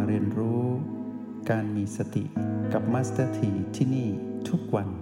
เรียนรู้การมีสติกับมาสเตอร์ทีที่นี่ทุกวัน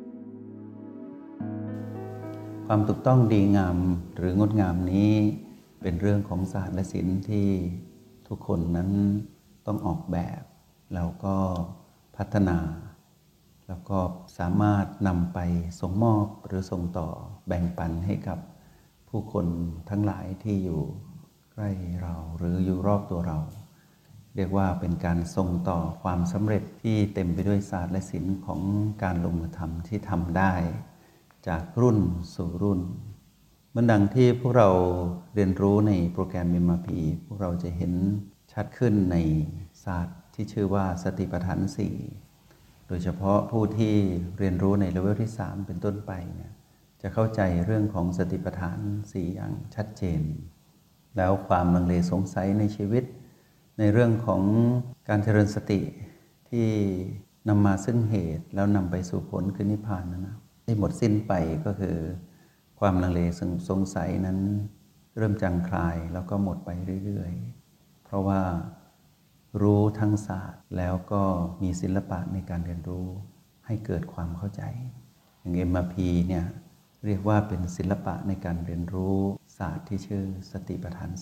ความถูกต้องดีงามหรืองดงามนี้เป็นเรื่องของศาสตร์และศิลป์ที่ทุกคนนั้นต้องออกแบบแล้วก็พัฒนาแล้วก็สามารถนำไปส่งมอบหรือส่งต่อแบ่งปันให้กับผู้คนทั้งหลายที่อยู่ใกล้เราหรืออยู่รอบตัวเราเรียกว่าเป็นการส่งต่อความสำเร็จที่เต็มไปด้วยศาสตร์และศิลป์ของการลงมือทำที่ทำได้จากรุ่นสู่รุ่นเหมือนดังที่พวกเราเรียนรู้ในโปรแกรม MRP พวกเราจะเห็นชัดขึ้นในศาสตร์ที่ชื่อว่าสติปัฏฐาน4โดยเฉพาะผู้ที่เรียนรู้ในเลเวลที่3เป็นต้นไปเนี่ยจะเข้าใจเรื่องของสติปัฏฐาน4อย่างชัดเจนแล้วความลังเลสงสัยในชีวิตในเรื่องของการเจริญสติที่นำมาซึ่งเหตุแล้วนำไปสู่ผลคือนิพพานนะได้หมดสิ้นไปก็คือความลังเลสงสัยนั้นเริ่มจางคลายแล้วก็หมดไปเรื่อยๆเพราะว่ารู้ทั้งศาสตร์แล้วก็มีศิลปะในการเรียนรู้ให้เกิดความเข้าใจอย่าง MRP เนี่ยเรียกว่าเป็นศิลปะในการเรียนรู้ศาสตร์ที่ชื่อสติปัฏฐาน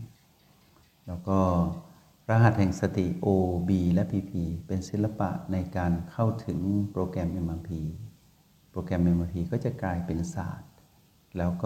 4แล้วก็รหัสแห่งสติ O B และ PP เป็นศิลปะในการเข้าถึงโปรแกรม MRP โปรแกรม MRP ก็จะกลายเป็นศาสตร์แล้วก็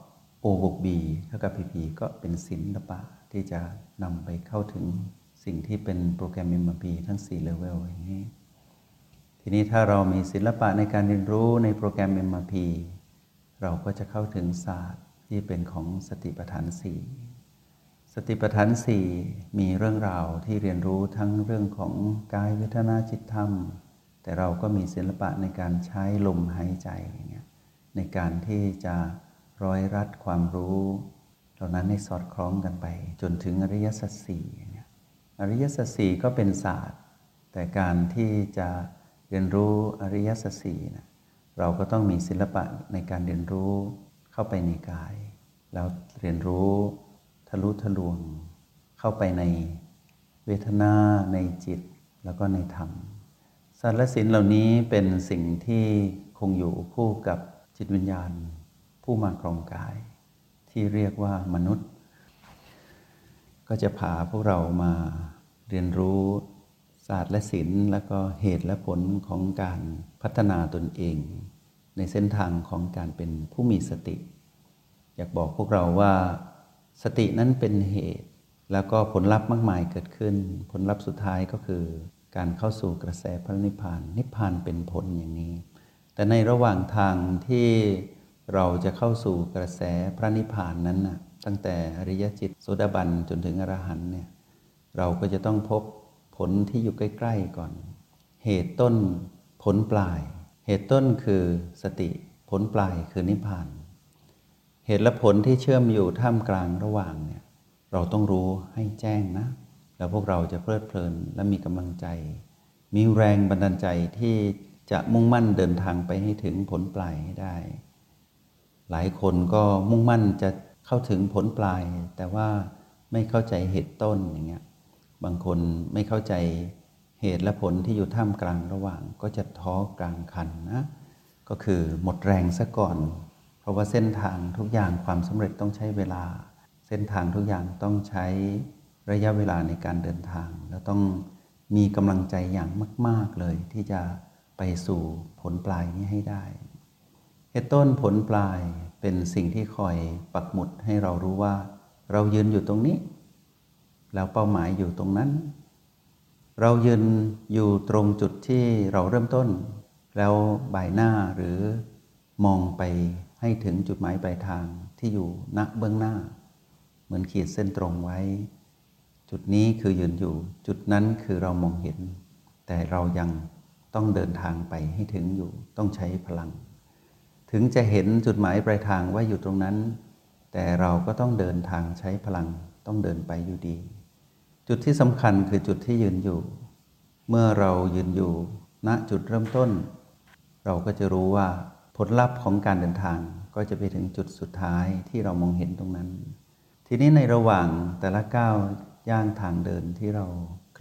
O บวก B เท่ากับ PP ก็เป็นศิลปะที่จะนำไปเข้าถึงสิ่งที่เป็นโปรแกรม MRP ทั้ง4 level อย่างนี้ทีนี้ถ้าเรามีศิลปะในการเรียนรู้ในโปรแกรม MRP เราก็จะเข้าถึงศาสตร์ที่เป็นของสติปัฏฐาน4สติปัฏฐาน4มีเรื่องราวที่เรียนรู้ทั้งเรื่องของกายเวทนาจิตธรรมแต่เราก็มีศิลปะในการใช้ลมหายใจในการที่จะร้อยรัดความรู้เหล่านั้นให้สอดคล้องกันไปจนถึงอริยสัจสี่อริยสัจสี่ก็เป็นศาสตร์แต่การที่จะเรียนรู้อริยสัจสี่เราก็ต้องมีศิลปะในการเรียนรู้เข้าไปในกายแล้วเรียนรู้ทะลุทะลวงเข้าไปในเวทนาในจิตแล้วก็ในธรรมศาสตร์และศิลป์เหล่านี้เป็นสิ่งที่คงอยู่คู่กับจิตวิญญาณผู้มาครองกายที่เรียกว่ามนุษย์ก็จะพาพวกเรามาเรียนรู้ศาสตร์และศิลป์แล้วก็เหตุและผลของการพัฒนาตนเองในเส้นทางของการเป็นผู้มีสติอยากบอกพวกเราว่าสตินั้นเป็นเหตุแล้วก็ผลลัพธ์มากมายเกิดขึ้นผลลัพธ์สุดท้ายก็คือการเข้าสู่กระแสพระนิพพานนิพพานเป็นผลอย่างนี้แต่ในระหว่างทางที่เราจะเข้าสู่กระแสพระนิพพานนั้นนะตั้งแต่อริยจิตโสดาบันจนถึงอรหันต์เนี่ยเราก็จะต้องพบผลที่อยู่ใกล้ๆก่อนเหตุต้นผลปลายเหตุต้นคือสติผลปลายคือนิพพานเหตุและผลที่เชื่อมอยู่ท่ามกลางระหว่างเนี่ยเราต้องรู้ให้แจ้งนะแล้วพวกเราจะเพลิดเพลินและมีกำลังใจมีแรงบันดาลใจที่จะมุ่งมั่นเดินทางไปให้ถึงผลปลายให้ได้หลายคนก็มุ่งมั่นจะเข้าถึงผลปลายแต่ว่าไม่เข้าใจเหตุต้นอย่างเงี้ยบางคนไม่เข้าใจเหตุและผลที่อยู่ท่ามกลางระหว่างก็จะท้อกลางคันนะก็คือหมดแรงซะก่อนเพราะว่าเส้นทางทุกอย่างความสำเร็จต้องใช้เวลาเส้นทางทุกอย่างต้องใช้ระยะเวลาในการเดินทางแล้วต้องมีกำลังใจอย่างมากๆเลยที่จะไปสู่ผลปลายนี้ให้ได้เหตุต้นผลปลายเป็นสิ่งที่คอยปักหมุดให้เรารู้ว่าเรายืนอยู่ตรงนี้แล้วเป้าหมายอยู่ตรงนั้นเรายืนอยู่ตรงจุดที่เราเริ่มต้นแล้วบ่ายหน้าหรือมองไปให้ถึงจุดหมายปลายทางที่อยู่ณเบื้องหน้าเหมือนขีดเส้นตรงไว้จุดนี้คือยืนอยู่จุดนั้นคือเรามองเห็นแต่เรายังต้องเดินทางไปให้ถึงอยู่ต้องใช้พลังถึงจะเห็นจุดหมายปลายทางว่าอยู่ตรงนั้นแต่เราก็ต้องเดินทางใช้พลังต้องเดินไปอยู่ดีจุดที่สำคัญคือจุดที่ยืนอยู่เมื่อเรายืนอยู่ณจุดเริ่มต้นเราก็จะรู้ว่าผลลัพธ์ของการเดินทางก็จะไปถึงจุดสุดท้ายที่เรามองเห็นตรงนั้นทีนี้ในระหว่างแต่ละก้าวย่างทางเดินที่เราเค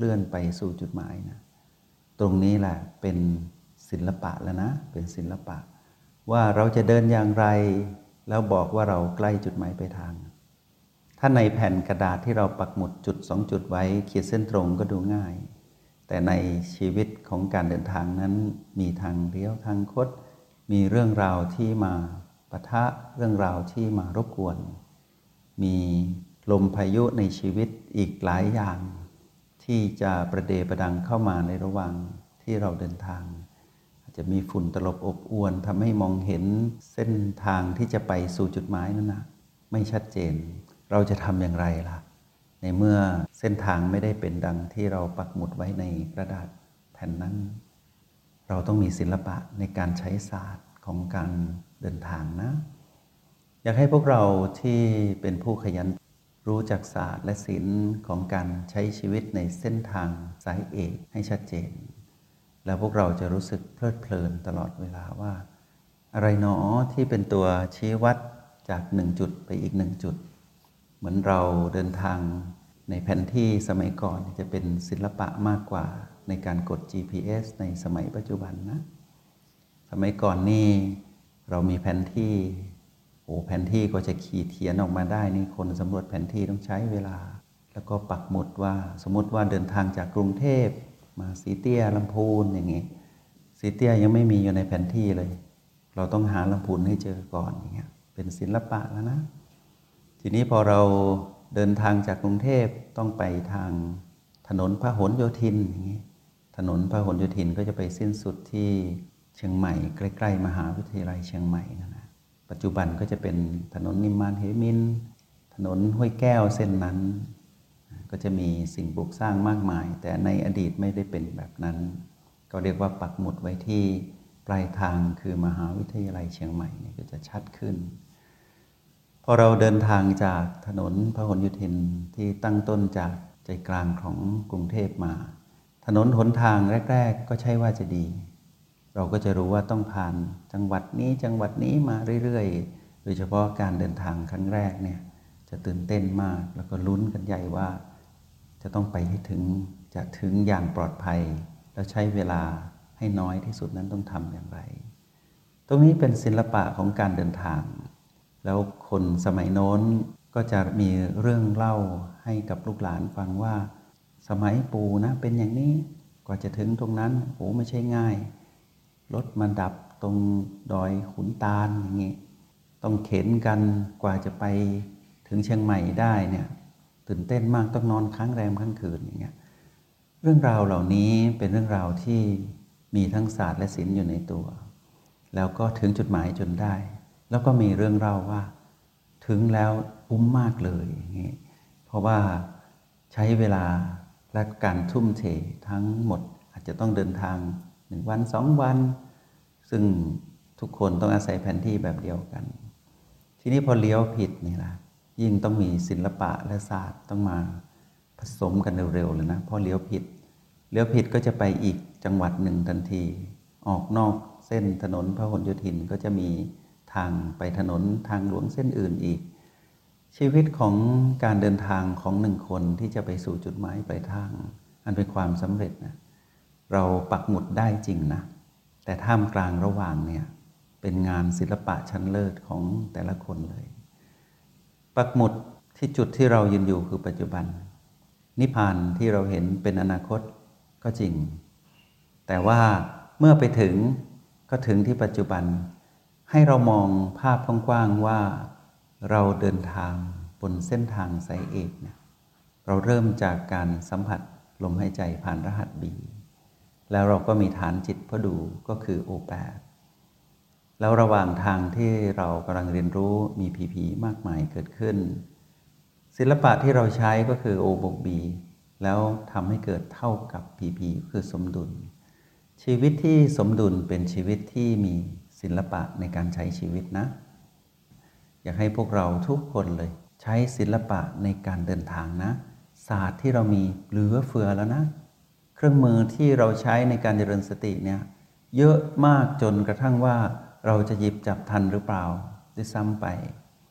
ลื่อนไปสู่จุดหมายนะตรงนี้แหละเป็นศิลปะแล้วนะเป็นศิลปะว่าเราจะเดินอย่างไรแล้วบอกว่าเราใกล้จุดหมายปลายทางถ้าในแผ่นกระดาษที่เราปักหมุดจุด2 จุดไว้ขีดเส้นตรงก็ดูง่ายแต่ในชีวิตของการเดินทางนั้นมีทางเลี้ยวทางคดมีเรื่องราวที่มาปะทะเรื่องราวที่มารบกวนมีลมพายุในชีวิตอีกหลายอย่างที่จะประเดประดังเข้ามาในระหว่างที่เราเดินทางอาจจะมีฝุ่นตลบอบอวนทำให้มองเห็นเส้นทางที่จะไปสู่จุดหมายนั้นนะไม่ชัดเจนเราจะทำอย่างไรล่ะในเมื่อเส้นทางไม่ได้เป็นดังที่เราปักหมุดไว้ในกระดาษแผ่นนั้นเราต้องมีศิลปะในการใช้ศาสตร์ของการเดินทางนะอยากให้พวกเราที่เป็นผู้ขยันรู้จักศาสตร์และศิลป์ของการใช้ชีวิตในเส้นทางสายเอกให้ชัดเจนแล้วพวกเราจะรู้สึกเพลิดเพลินตลอดเวลาว่าอะไรหนอที่เป็นตัวชี้วัดจาก1 จุดไปอีก1 จุดเหมือนเราเดินทางในแผนที่สมัยก่อนจะเป็นศิลปะมากกว่าในการกด GPS ในสมัยปัจจุบันนะสมัยก่อนนี่เรามีแผนที่แผนที่ก็จะขีดเขียนออกมาได้นี่คนสำรวจแผนที่ต้องใช้เวลาแล้วก็ปักหมุดว่าสมมติว่าเดินทางจากกรุงเทพมาสีเตี้ยลำพูนอย่างงี้สีเตี้ยยังไม่มีอยู่ในแผนที่เลยเราต้องหาลำพูนให้เจอก่อนอย่างเงี้ยเป็นศิลปะแล้วนะทีนี้พอเราเดินทางจากกรุงเทพต้องไปทางถนนพหลโยธินอย่างงี้ถนนพหลโยธินก็จะไปสิ้นสุดที่เชียงใหม่ใกล้ๆมหาวิทยาลัยเชียงใหม่นะปัจจุบันก็จะเป็นถนนนิมมานเหมินถนนห้วยแก้วเส้นนั้นก็จะมีสิ่งปลูกสร้างมากมายแต่ในอดีตไม่ได้เป็นแบบนั้นก็เรียกว่าปักหมุดไว้ที่ปลายทางคือมหาวิทยาลัยเชียงใหม่เนี่ยก็จะชัดขึ้นพอเราเดินทางจากถนนพหลโยธินที่ตั้งต้นจากใจกลางของกรุงเทพมาถนนหนทางแรกๆก็ใช่ว่าจะดีเราก็จะรู้ว่าต้องผ่านจังหวัดนี้จังหวัดนี้มาเรื่อยๆโดยเฉพาะการเดินทางครั้งแรกเนี่ยจะตื่นเต้นมากแล้วก็ลุ้นกันใหญ่ว่าจะต้องไปให้ถึงจะถึงอย่างปลอดภัยแล้วใช้เวลาให้น้อยที่สุดนั้นต้องทำอย่างไรตรงนี้เป็นศิลปะของการเดินทางแล้วคนสมัยโน้นก็จะมีเรื่องเล่าให้กับลูกหลานฟังว่าสมัยปู่นะเป็นอย่างนี้กว่าจะถึงตรงนั้นไม่ใช่ง่ายรถมาดับตรงดอยขุนตาลอย่างนี้ต้องเข็นกันกว่าจะไปถึงเชียงใหม่ได้เนี่ยตื่นเต้นมากต้องนอนค้างแรมค้างคืนอย่างเงี้ยเรื่องราวเหล่านี้เป็นเรื่องราวที่มีทั้งศาสตร์และศิลป์อยู่ในตัวแล้วก็ถึงจุดหมายจนได้แล้วก็มีเรื่องเล่าว่าถึงแล้วคุ้มมากเลยอย่างนี้เพราะว่าใช้เวลาและการทุ่มเททั้งหมดอาจจะต้องเดินทาง1 วัน 2 วันซึ่งทุกคนต้องอาศัยแผนที่แบบเดียวกันทีนี้พอเลี้ยวผิดนี่ล่ะยิ่งต้องมีศิลปะและศาสตร์ต้องมาผสมกันเร็วๆเลยนะพอเลี้ยวผิดก็จะไปอีกจังหวัดหนึ่งทันทีออกนอกเส้นถนนพหลโยธินก็จะมีทางไปถนนทางหลวงเส้นอื่นอีกชีวิตของการเดินทางของ1 คนที่จะไปสู่จุดหมายปลายทางอันเป็นความสำเร็จนะเราปักหมุดได้จริงนะแต่ท่ามกลางระหว่างเนี่ยเป็นงานศิลปะชั้นเลิศของแต่ละคนเลยปักหมุดที่จุดที่เรายืนอยู่คือปัจจุบันนิพพานที่เราเห็นเป็นอนาคตก็จริงแต่ว่าเมื่อไปถึงก็ถึงที่ปัจจุบันให้เรามองภาพกว้างๆว่าเราเดินทางบนเส้นทางสายเอกเนี่ยเราเริ่มจากการสัมผัสลมหายใจผ่านรหัส B แล้วเราก็มีฐานจิตพดูก็คือ O8 แล้วระหว่างทางที่เรากำลังเรียนรู้มี PP มากมายเกิดขึ้นศิลปะที่เราใช้ก็คือ O บวก B แล้วทำให้เกิดเท่ากับ PP คือสมดุลชีวิตที่สมดุลเป็นชีวิตที่มีศิลปะในการใช้ชีวิตนะอยากให้พวกเราทุกคนเลยใช้ศิลปะในการเดินทางนะศาสตร์ที่เรามีเหลือเฟือแล้วนะเครื่องมือที่เราใช้ในการเจริญสติเนี่ยเยอะมากจนกระทั่งว่าเราจะหยิบจับทันหรือเปล่าด้วยซ้ำไป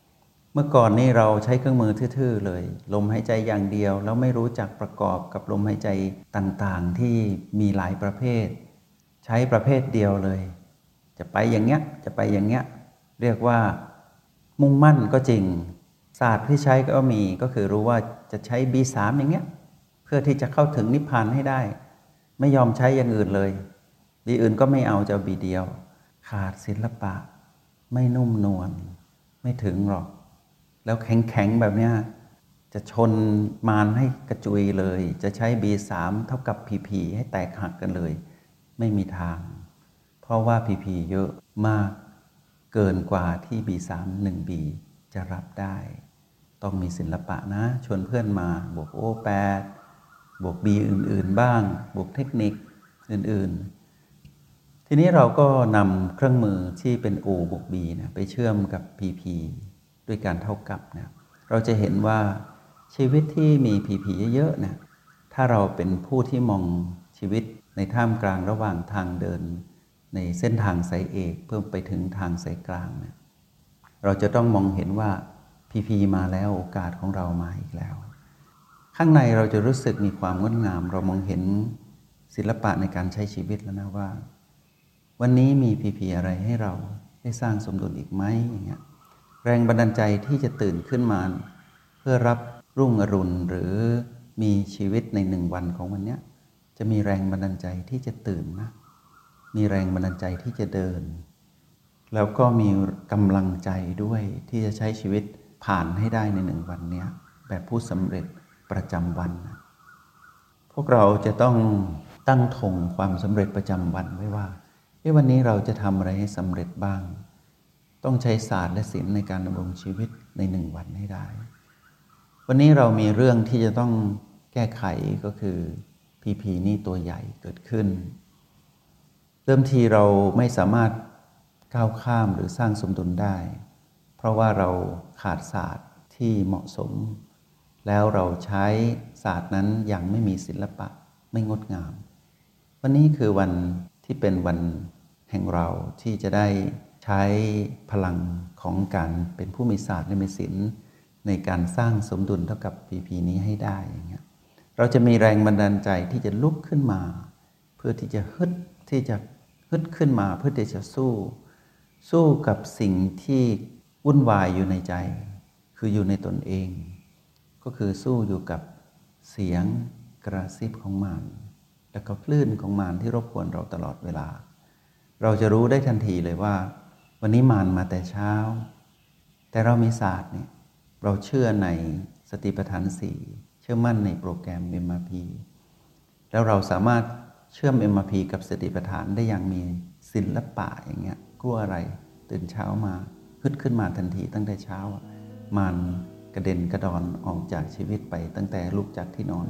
เมื่อก่อนนี่เราใช้เครื่องมือทื่อๆเลยลมหายใจอย่างเดียวแล้วไม่รู้จักประกอบกับลมหายใจต่างๆที่มีหลายประเภทใช้ประเภทเดียวเลยจะไปอย่างเงี้ยจะไปอย่างเงี้ยเรียกว่ามุ่งมั่นก็จริงศาสตร์ที่ใช้ก็มีก็คือรู้ว่าจะใช้ B3 อย่างเงี้ยเพื่อที่จะเข้าถึงนิพพานให้ได้ไม่ยอมใช้อย่างอื่นเลยบีอื่นก็ไม่เอาจะบีเดียวขาดศิลปะไม่นุ่มนวลไม่ถึงหรอกแล้วแข็งๆแบบเนี้ยจะชนมารให้กระจุยเลยจะใช้ B3 เท่ากับ PP ให้แตกหักกันเลยไม่มีทางเพราะว่า PP เยอะมากเกินกว่าที่ B3 1B จะรับได้ต้องมีศิลปะนะชวนเพื่อนมาบวก O8 บวก B อื่นๆบ้างบวกเทคนิคอื่นๆทีนี้เราก็นำเครื่องมือที่เป็น O บวก B นะไปเชื่อมกับ PP ด้วยการเท่ากับนะเราจะเห็นว่าชีวิตที่มี PP เยอะๆนะถ้าเราเป็นผู้ที่มองชีวิตในท่ามกลางระหว่างทางเดินในเส้นทางสายเอกเพื่อไปถึงทางสายกลางนะเราจะต้องมองเห็นว่า PP มาแล้วโอกาสของเรามาอีกแล้วข้างในเราจะรู้สึกมีความงดงามเรามองเห็นศิลปะในการใช้ชีวิตแล้วนะว่าวันนี้มี PP อะไรให้เราได้สร้างสมดุลอีกไหมอย่างเงี้ยแรงบันดาลใจที่จะตื่นขึ้นมาเพื่อรับรุ่งอรุณหรือมีชีวิตใน1 วันของวันนี้จะมีแรงบันดาลใจที่จะตื่นนะมีแรงบันดาลใจที่จะเดินแล้วก็มีกำลังใจด้วยที่จะใช้ชีวิตผ่านให้ได้ใน1 วันนี้แบบผู้สำเร็จประจำวันนะพวกเราจะต้องตั้งธงความสำเร็จประจำวันไว้ว่าวันนี้เราจะทำอะไรให้สำเร็จบ้างต้องใช้ศาสตร์และศิลป์ในการดำรงชีวิตใน1 วันให้ได้วันนี้เรามีเรื่องที่จะต้องแก้ไขก็คือ PP นี่ตัวใหญ่เกิดขึ้นเดิมทีเราไม่สามารถก้าวข้ามหรือสร้างสมดุลได้เพราะว่าเราขาดศาสตร์ที่เหมาะสมแล้วเราใช้ศาสตร์นั้นอย่างไม่มีศิลปะไม่งดงามวันนี้คือวันที่เป็นวันแห่งเราที่จะได้ใช้พลังของการเป็นผู้มีศาสตร์และมีศิลป์ในการสร้างสมดุลเท่ากับ PP นี้ให้ได้อย่างเงี้ยเราจะมีแรงบันดาลใจที่จะลุกขึ้นมาเพื่อที่จะฮึดขึ้นมาเพื่อที่จะสู้กับสิ่งที่วุ่นวายอยู่ในใจคืออยู่ในตนเองก็คือสู้อยู่กับเสียงกระซิบของมารแล้วก็คลื่นของมารที่รบกวนเราตลอดเวลาเราจะรู้ได้ทันทีเลยว่าวันนี้มารมาแต่เช้าแต่เรามีศาสตร์เนี่ยเราเชื่อในสติปัฏฐาน 4เชื่อมั่นในโปรแกรม MRP แล้วเราสามารถเชื่อม MRP กับสติปัฏฐานได้อย่างมีศิลปะอย่างเงี้ยกลัวอะไรตื่นเช้ามาฮึดขึ้นมาทันทีตั้งแต่เช้ามารกระเด็นกระดอนออกจากชีวิตไปตั้งแต่ลุกจากที่นอน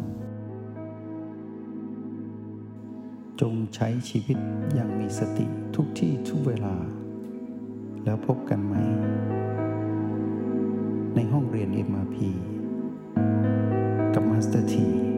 จงใช้ชีวิตอย่างมีสติทุกที่ทุกเวลาแล้วพบกันไหมในห้องเรียน MRP กับมาสเตอร์ที